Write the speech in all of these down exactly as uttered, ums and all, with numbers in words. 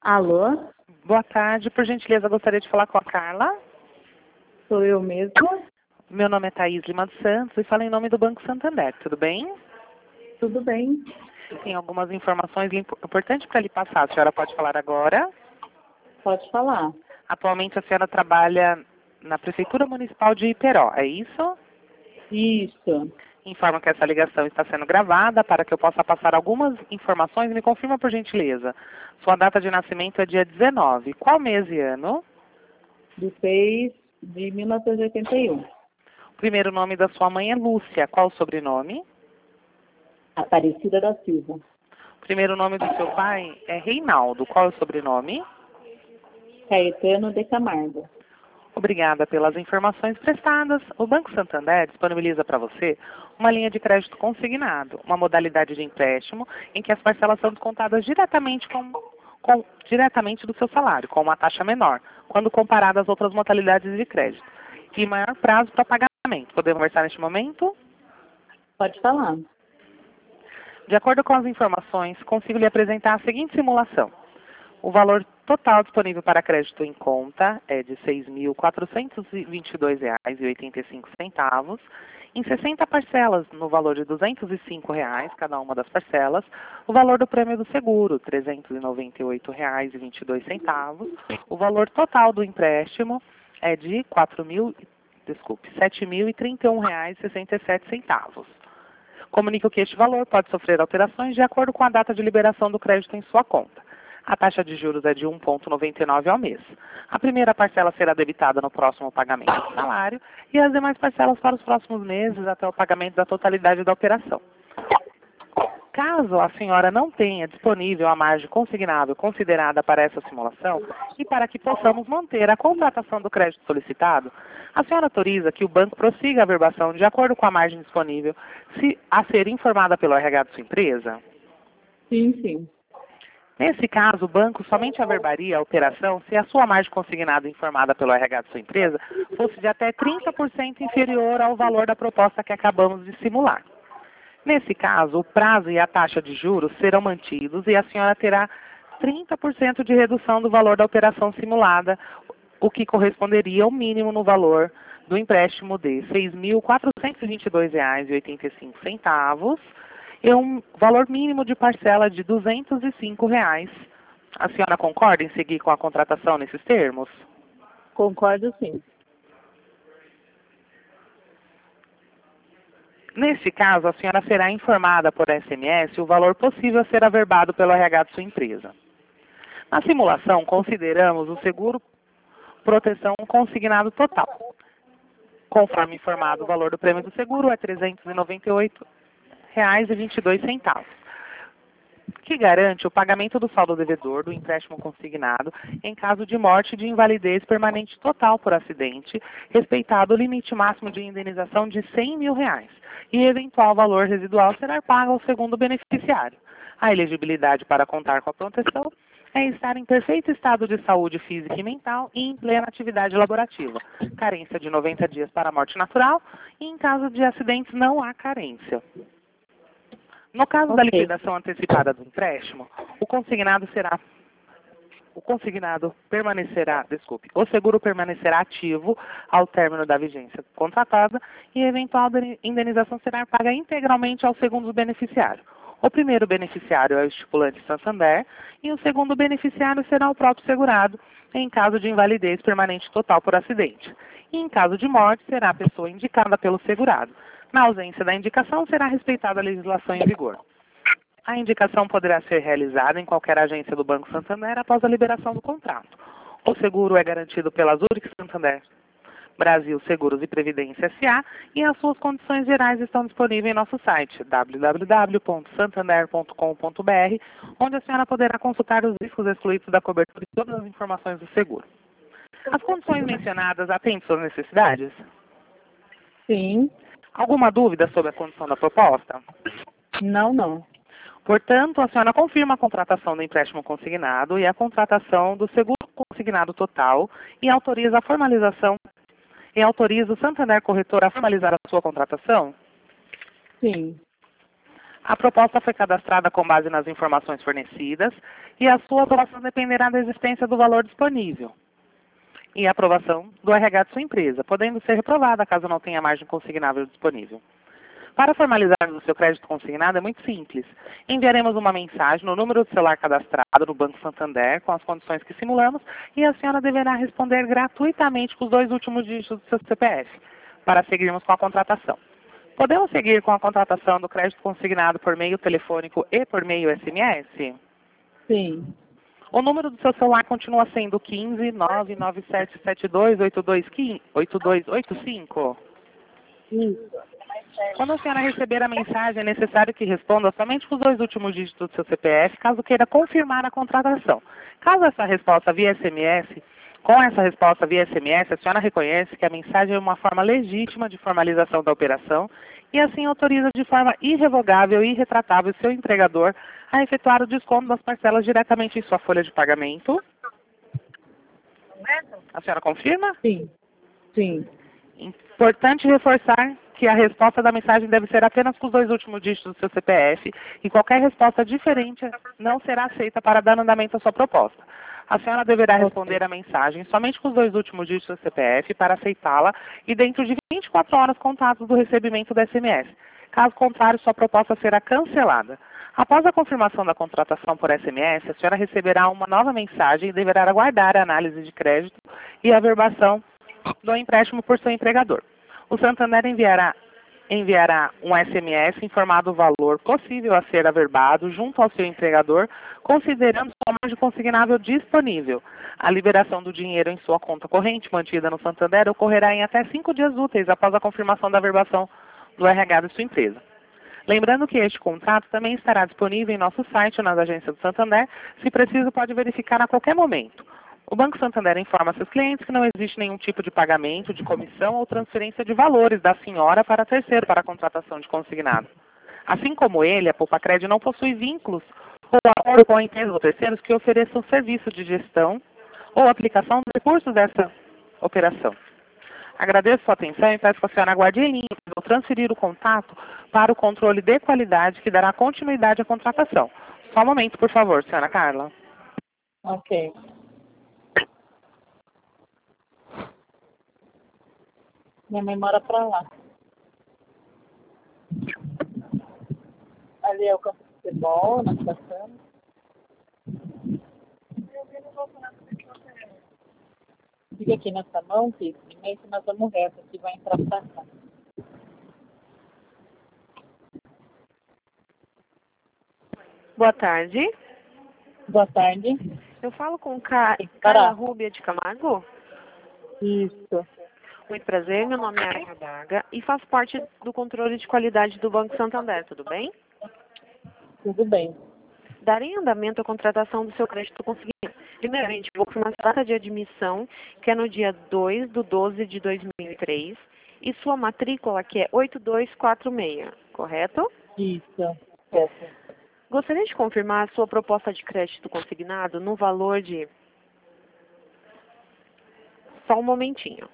Alô? Boa tarde, por gentileza, gostaria de falar com a Carla. Sou eu mesma? Meu nome é Thaís Lima dos Santos e falo em nome do Banco Santander, tudo bem? Tudo bem? Tem algumas informações imp- importantes para lhe passar. A senhora pode falar agora? Pode falar. Atualmente a senhora trabalha na Prefeitura Municipal de Iperó, é isso? Isso. Informo que essa ligação está sendo gravada para que eu possa passar algumas informações. Me confirma, por gentileza. Sua data de nascimento é dia dezenove. Qual mês e ano? De seis de mil novecentos e oitenta e um. O primeiro nome da sua mãe é Lúcia. Qual o sobrenome? Aparecida da Silva. O primeiro nome do seu pai é Reinaldo. Qual é o sobrenome? Caetano de Camargo. Obrigada pelas informações prestadas. O Banco Santander disponibiliza para você uma linha de crédito consignado, uma modalidade de empréstimo em que as parcelas são descontadas diretamente, com, com, diretamente do seu salário, com uma taxa menor, quando comparada às outras modalidades de crédito, e maior prazo para pagamento. Podemos conversar neste momento? Pode falar. De acordo com as informações, consigo lhe apresentar a seguinte simulação. O valor total disponível para crédito em conta é de seis mil quatrocentos e vinte e dois reais e oitenta e cinco centavos, em sessenta parcelas no valor de duzentos e cinco reais cada uma das parcelas, o valor do prêmio do seguro, trezentos e noventa e oito reais e vinte e dois centavos, o valor total do empréstimo é de quatro mil, desculpe, sete mil e trinta e um reais e sessenta e sete centavos. Comunico que este valor pode sofrer alterações de acordo com a data de liberação do crédito em sua conta. A taxa de juros é de um vírgula noventa e nove ao mês. A primeira parcela será debitada no próximo pagamento do salário e as demais parcelas para os próximos meses até o pagamento da totalidade da operação. Caso a senhora não tenha disponível a margem consignável considerada para essa simulação e para que possamos manter a contratação do crédito solicitado, a senhora autoriza que o banco prossiga a verbação de acordo com a margem disponível se a ser informada pelo R H de sua empresa? Sim, sim. Nesse caso, o banco somente averbaria a operação se a sua margem consignada informada pelo R H de sua empresa fosse de até trinta por cento inferior ao valor da proposta que acabamos de simular. Nesse caso, o prazo e a taxa de juros serão mantidos e a senhora terá trinta por cento de redução do valor da operação simulada, o que corresponderia ao mínimo no valor do empréstimo de seis mil quatrocentos e vinte e dois reais e oitenta e cinco centavos e um valor mínimo de parcela de duzentos e cinco reais. A senhora concorda em seguir com a contratação nesses termos? Concordo, sim. Nesse caso, a senhora será informada por S M S o valor possível a ser averbado pelo R H de sua empresa. Na simulação, consideramos o seguro proteção consignado total. Conforme informado, o valor do prêmio do seguro é trezentos e noventa e oito reais e vinte e dois centavos, que garante o pagamento do saldo devedor do empréstimo consignado em caso de morte e de invalidez permanente total por acidente, respeitado o limite máximo de indenização de cem mil reais, e eventual valor residual será pago ao segundo beneficiário. A elegibilidade para contar com a proteção é estar em perfeito estado de saúde física e mental e em plena atividade laborativa. Carência de noventa dias para a morte natural e em caso de acidentes não há carência. No caso da Ok. liquidação antecipada do empréstimo, o consignado será o consignado permanecerá, desculpe, o seguro permanecerá ativo ao término da vigência contratada e a eventual indenização será paga integralmente ao segundo beneficiário. O primeiro beneficiário é o estipulante Santander e o segundo beneficiário será o próprio segurado em caso de invalidez permanente total por acidente. E em caso de morte será a pessoa indicada pelo segurado. Na ausência da indicação, será respeitada a legislação em vigor. A indicação poderá ser realizada em qualquer agência do Banco Santander após a liberação do contrato. O seguro é garantido pela Zurich Santander Brasil Seguros e Previdência S A e as suas condições gerais estão disponíveis em nosso site w w w ponto santander ponto com ponto b r, onde a senhora poderá consultar os riscos excluídos da cobertura e todas as informações do seguro. As condições mencionadas atendem suas necessidades? Sim. Alguma dúvida sobre a condição da proposta? Não, não. Portanto, a senhora confirma a contratação do empréstimo consignado e a contratação do seguro consignado total e autoriza a formalização e autoriza o Santander Corretor a formalizar a sua contratação? Sim. A proposta foi cadastrada com base nas informações fornecidas e a sua aprovação dependerá da existência do valor disponível e a aprovação do R H de sua empresa, podendo ser reprovada caso não tenha margem consignável disponível. Para formalizarmos o seu crédito consignado é muito simples. Enviaremos uma mensagem no número de celular cadastrado no Banco Santander com as condições que simulamos e a senhora deverá responder gratuitamente com os dois últimos dígitos do seu C P F para seguirmos com a contratação. Podemos seguir com a contratação do crédito consignado por meio telefônico e por meio S M S? Sim. O número do seu celular continua sendo quinze, nove nove sete sete dois, oito dois oito cinco? Isso. Quando a senhora receber a mensagem, é necessário que responda somente com os dois últimos dígitos do seu C P F, caso queira confirmar a contratação. Caso essa resposta via S M S, com essa resposta via S M S, a senhora reconhece que a mensagem é uma forma legítima de formalização da operação e assim autoriza de forma irrevogável e irretratável seu empregador a efetuar o desconto das parcelas diretamente em sua folha de pagamento. A senhora confirma? Sim. Sim. Importante reforçar que a resposta da mensagem deve ser apenas com os dois últimos dígitos do seu C P F e qualquer resposta diferente não será aceita para dar andamento à sua proposta. A senhora deverá responder a mensagem somente com os dois últimos dígitos do C P F para aceitá-la e dentro de vinte e quatro horas contados do recebimento do S M S. Caso contrário, sua proposta será cancelada. Após a confirmação da contratação por S M S, a senhora receberá uma nova mensagem e deverá aguardar a análise de crédito e a averbação do empréstimo por seu empregador. O Santander enviará, enviará um S M S informando o valor possível a ser averbado junto ao seu empregador, considerando sua margem consignável disponível. A liberação do dinheiro em sua conta corrente mantida no Santander ocorrerá em até cinco dias úteis após a confirmação da averbação do R H de sua empresa. Lembrando que este contrato também estará disponível em nosso site ou nas agências do Santander. Se preciso, pode verificar a qualquer momento. O Banco Santander informa seus clientes que não existe nenhum tipo de pagamento, de comissão ou transferência de valores da senhora para terceiro para a contratação de consignado. Assim como ele, a Poupacred não possui vínculos ou acordo com empresas ou terceiros que ofereçam serviço de gestão ou aplicação de recursos dessa operação. Agradeço sua atenção e peço que a senhora aguarde em linha para eu transferir o contato para o controle de qualidade que dará continuidade à contratação. Só um momento, por favor, senhora Carla. Ok. Minha mãe mora pra lá. Ali é o campo de futebol, nós passamos. Fica aqui nessa mão, que primeiro que nós vamos reto, aqui vai entrar pra cá. Boa tarde. Boa tarde. Eu falo com Ca... Tem que Carla parar. Rúbia de Camargo. Isso. Muito prazer, meu nome é Aranha Daga e faço parte do controle de qualidade do Banco Santander, tudo bem? Tudo bem. Darei andamento à contratação do seu crédito consignado. Primeiramente, vou confirmar a data de admissão, que é no dia dois de doze de dois mil e três, e sua matrícula, que é oito dois quatro seis, correto? Isso. Certo. Gostaria de confirmar a sua proposta de crédito consignado no valor de... Só um momentinho.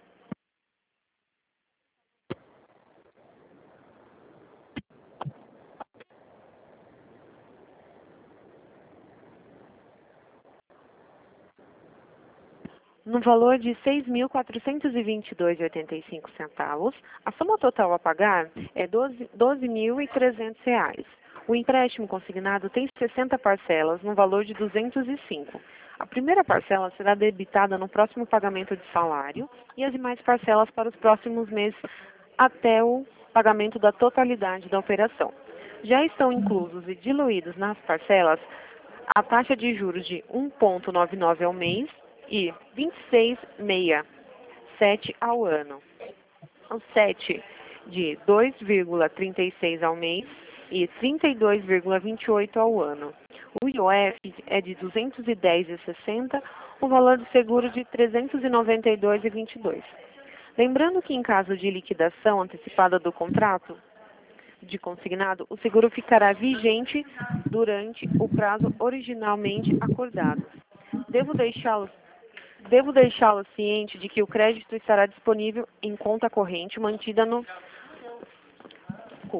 No valor de seis mil quatrocentos e vinte e dois reais e oitenta e cinco centavos, a soma total a pagar é doze mil e trezentos reais. O empréstimo consignado tem sessenta parcelas no valor de duzentos e cinco. A primeira parcela será debitada no próximo pagamento de salário e as demais parcelas para os próximos meses até o pagamento da totalidade da operação. Já estão inclusos e diluídos nas parcelas a taxa de juros de um vírgula noventa e nove ao mês e vinte e seis vírgula sessenta e sete ao ano. O sete de dois vírgula trinta e seis ao mês e trinta e dois vírgula vinte e oito ao ano. O I O F é de duzentos e dez vírgula sessenta, o valor do seguro de trezentos e noventa e dois vírgula vinte e dois. Lembrando que em caso de liquidação antecipada do contrato de consignado, o seguro ficará vigente durante o prazo originalmente acordado. Devo deixá-lo Devo deixá-lo ciente de que o crédito estará disponível em conta corrente mantida no... Desculpa.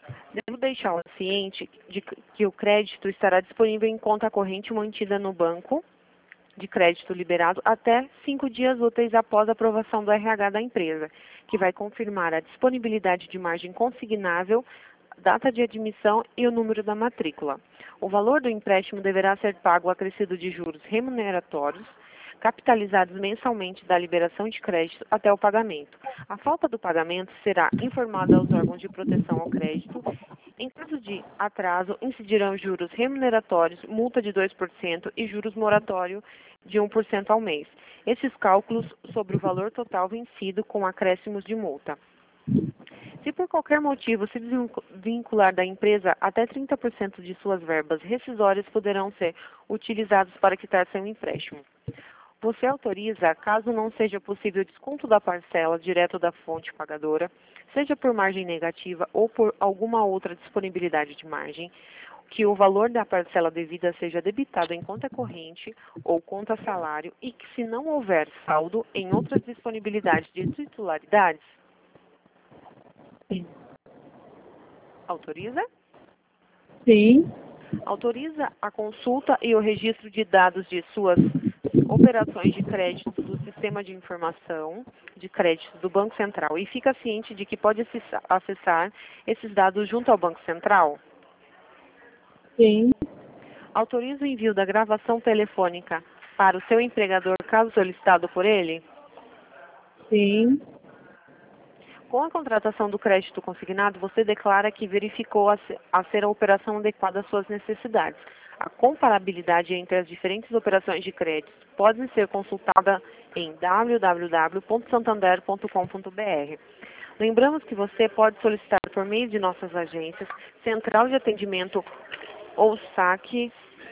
Devo deixá-la ciente de que o crédito estará disponível em conta corrente mantida no banco de crédito liberado até cinco dias úteis após a aprovação do R H da empresa, que vai confirmar a disponibilidade de margem consignável, data de admissão e o número da matrícula. O valor do empréstimo deverá ser pago acrescido de juros remuneratórios, capitalizados mensalmente da liberação de crédito até o pagamento. A falta do pagamento será informada aos órgãos de proteção ao crédito. Em caso de atraso, incidirão juros remuneratórios, multa de dois por cento e juros moratório de um por cento ao mês. Esses cálculos sobre o valor total vencido com acréscimos de multa. Se por qualquer motivo se desvincular da empresa, até trinta por cento de suas verbas rescisórias poderão ser utilizados para quitar seu empréstimo. Você autoriza, caso não seja possível desconto da parcela direto da fonte pagadora, seja por margem negativa ou por alguma outra disponibilidade de margem, que o valor da parcela devida seja debitado em conta corrente ou conta salário e que, se não houver saldo em outras disponibilidades de titularidades, Sim. autoriza? Sim. Autoriza a consulta e o registro de dados de suas operações de crédito do Sistema de Informação de Crédito do Banco Central e fica ciente de que pode acessar esses dados junto ao Banco Central? Sim. Autoriza o envio da gravação telefônica para o seu empregador, caso solicitado por ele? Sim. Com a contratação do crédito consignado, você declara que verificou a ser a, ser a operação adequada às suas necessidades. A comparabilidade entre as diferentes operações de crédito pode ser consultada em w w w ponto santander ponto com ponto b r. Lembramos que você pode solicitar por meio de nossas agências, central de atendimento ou saque,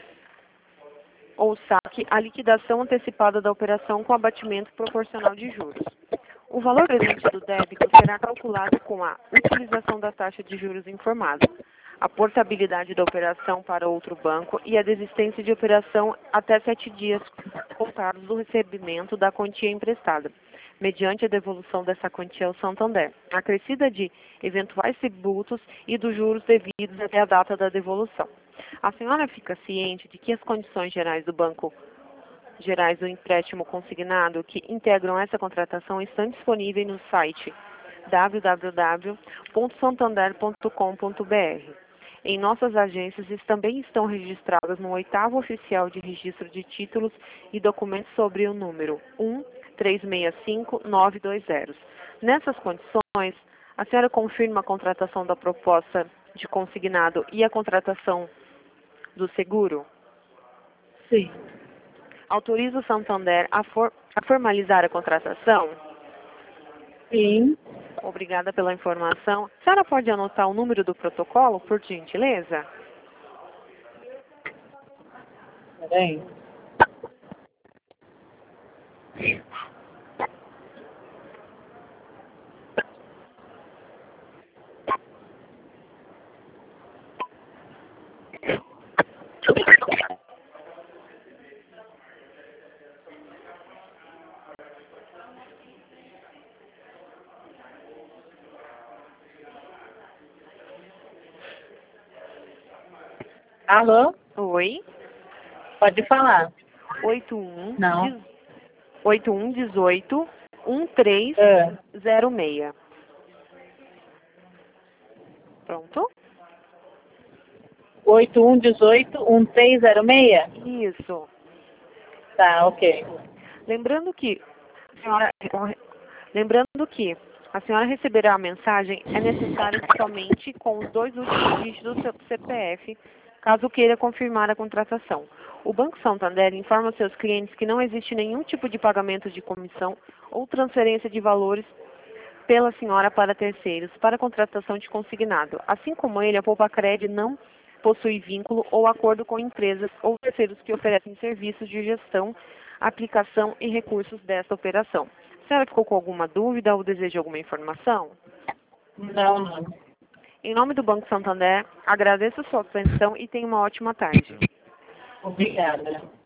ou saque a liquidação antecipada da operação com abatimento proporcional de juros. O valor presente do débito será calculado com a utilização da taxa de juros informada, a portabilidade da operação para outro banco e a desistência de operação até sete dias contados do recebimento da quantia emprestada, mediante a devolução dessa quantia ao Santander, acrescida de eventuais tributos e dos juros devidos até a data da devolução. A senhora fica ciente de que as condições gerais do Banco Gerais do empréstimo consignado que integram essa contratação estão disponíveis no site w w w ponto santander ponto com ponto b r. Em nossas agências também estão registradas no oitavo oficial de registro de títulos e documentos sobre o número um três seis cinco nove dois zero. Nessas condições, a senhora confirma a contratação da proposta de consignado e a contratação do seguro? Sim. Autoriza o Santander a, for, a formalizar a contratação? Sim. Obrigada pela informação. A senhora pode anotar o número do protocolo, por gentileza? Peraí. Alô? Oi? Pode falar. oito um Não. oito um dezoito um três É. zero seis. Pronto? oito um dezoito um três zero seis? Isso. Tá, ok. Lembrando que, a senhora, lembrando que a senhora receberá a mensagem, é necessário que somente com os dois últimos dígitos do seu C P F, caso queira confirmar a contratação. O Banco Santander informa seus clientes que não existe nenhum tipo de pagamento de comissão ou transferência de valores pela senhora para terceiros para contratação de consignado. Assim como ele, a Poupacred não possui vínculo ou acordo com empresas ou terceiros que oferecem serviços de gestão, aplicação e recursos desta operação. A senhora ficou com alguma dúvida ou deseja alguma informação? Não, não. Em nome do Banco Santander, agradeço a sua atenção e tenha uma ótima tarde. Obrigada.